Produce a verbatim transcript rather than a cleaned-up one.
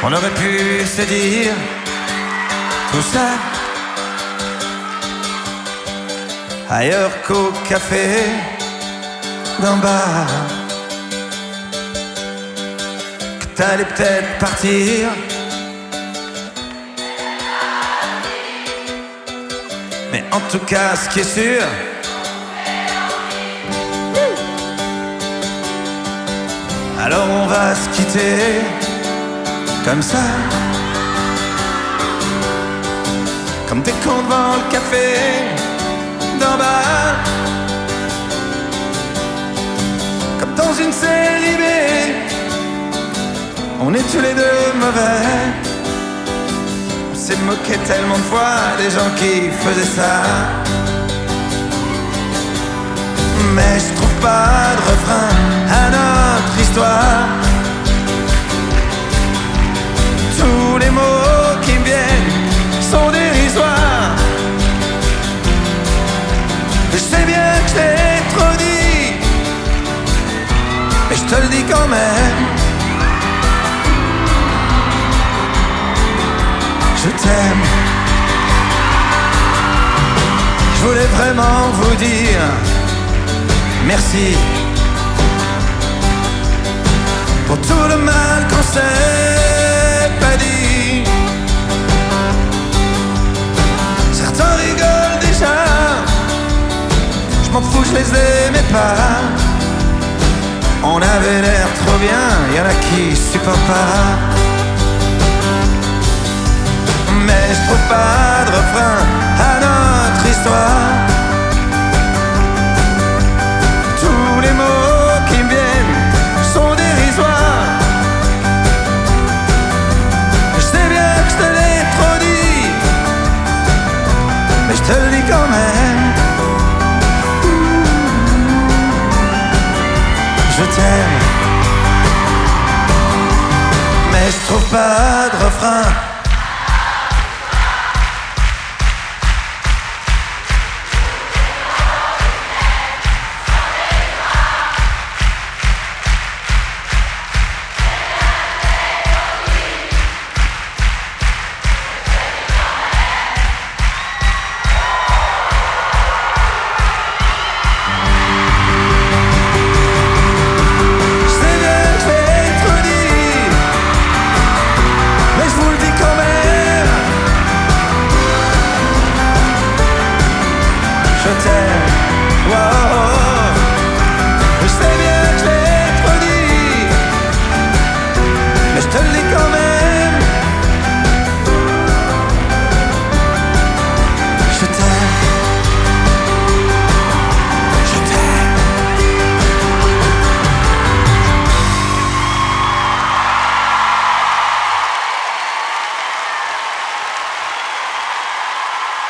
On aurait pu se dire tout ça ailleurs qu'au café d'un bar, que t'allais peut-être partir, mais en tout cas ce qui est sûr, alors on va se quitter comme ça, comme des cons devant le café d'en bas, comme dans une série B. On est tous les deux mauvais. On s'est moqué tellement de fois des gens qui faisaient ça, mais je trouve pas de refrain à notre histoire. Tous les mots qui me viennent sont dérisoires. Je sais bien que je t'ai trop dit, mais je te le dis quand même. Je t'aime. Je voulais vraiment vous dire merci pour tout le mal qu'on s'est pas dit. Certains rigolent déjà, je m'en fous, je les aimais pas. On avait l'air trop bien, y'en a qui supportent pas. Mais je trouve pas de refrain à notre histoire. Tous les mots qui me viennent sont dérisoires. Je sais bien que je te l'ai trop dit, mais je te le dis quand même. Je t'aime, mais je trouve pas de refrain